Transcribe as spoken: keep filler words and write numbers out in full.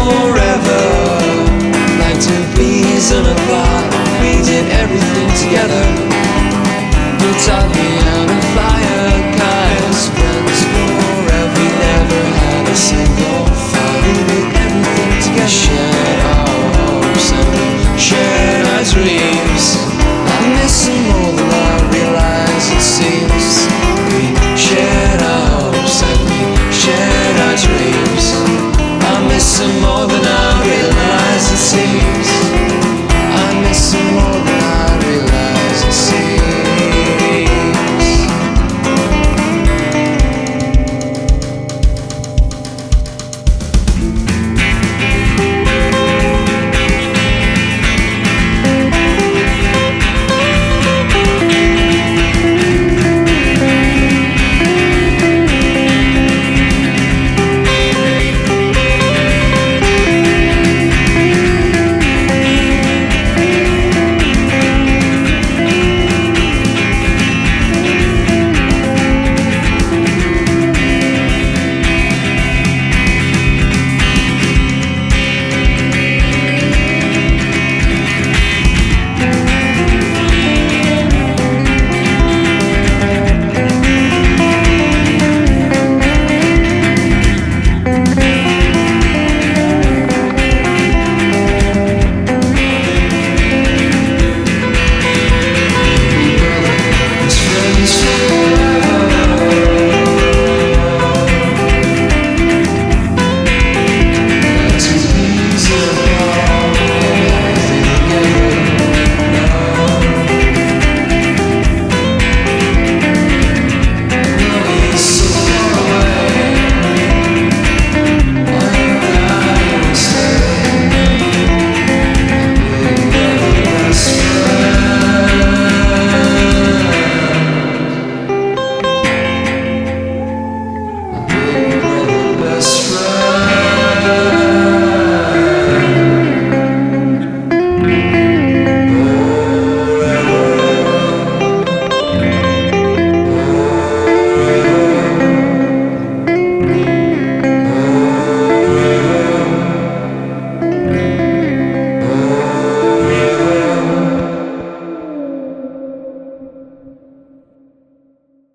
forever. Like two peas in a pod, we did everything together. We taught me how to fly a kite as friends forever. We never had a single fight. We did everything together. Shared our hopes and shared our dreams. I miss them more than I realize, it seems. We shared our hopes and we shared our dreams. I miss them more